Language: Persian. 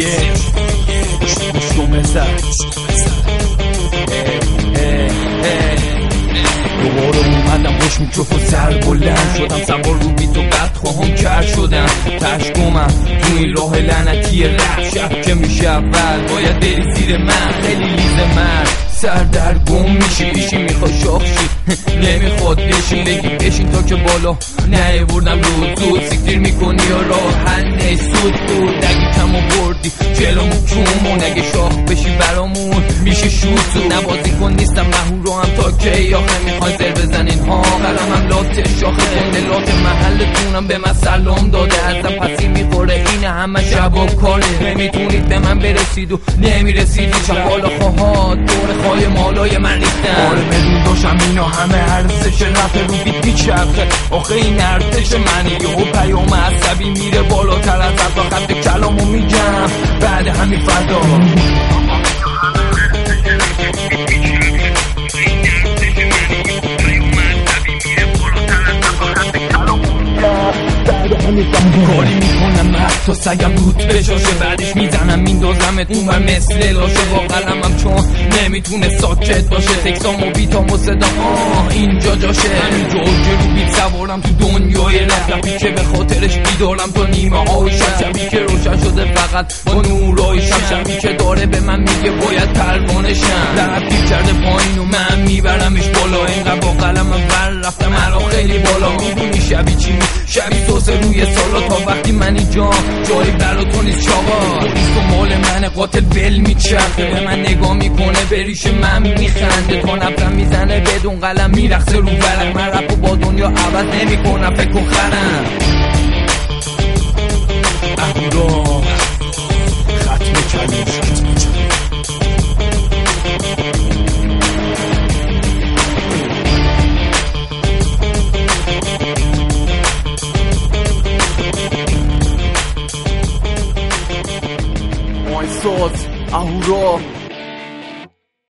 گوشتون بزن دوباره اومدم پشت میکروفون سر بلند شدم سوار رو بیت و بعد خواهم کرد شدم تشکمم تو این راه لعنتی رپ شب که میشه اول باید بری زیر من خیلی لیز مرد سر در گم میشی بیشی میخوای شاخ شی نمیخواد بشین بگی بشین تا که بالا نه بردم رو زود سیکتیر میکنی یا راحت نسود بود اگه کم بردی جلومو کمون اگه شاخ بشی برامون میشه شوت نبازی کن نیستم مهورو هم تا که آخه میخوای زر بزنین ها قلمم لات شاخ جندلات محلتونم به من سلام داده ازم پسی میخوره اینه همه شبا کاره نمیتونید به من برسید و نمیرسیدی چه حالا خواهات دور خواهی مالای من نیستم آره بدون داشم اینا همه ارزش رفت رو بیت میچرخه آخه این ارتش منی یهو پیام عصبی میره بالاتر از تا خط کلامو میگم بعد همین فدا کاری میکنم مرد تا سگم روت بشاشه بعدش میزنم میندازمت اونور مثل لاشه با قلمم چون نمیتونه ساکت باشه تکسام و بیتام و صدا اینجا جاشه همینجا که رو بیت سوارم تو دنیای رفی که به خاطرش بیدارم تا نیمه های شبی که روشن شده فقط با نورای شبی که داره به من میگه باید پروانه شم لبی کرده پایین و من میبرمش بالا اینقدر با قلمم ور رفتم مرا خیلی بالا میدونی شبی چی شبی سوسه روی سالا تا وقتی من اینجا جایی برا تو نیست چاقا تو مال من قاتل بل میچرخه به من نگاه میکنه به ریش من میخنده تا نفرم میزنه بدون قلم میرخصه رو برم من رپو با دنیا عوض نمیکنم فکر کن خرم اهورا ختم کلمه ساز اهورا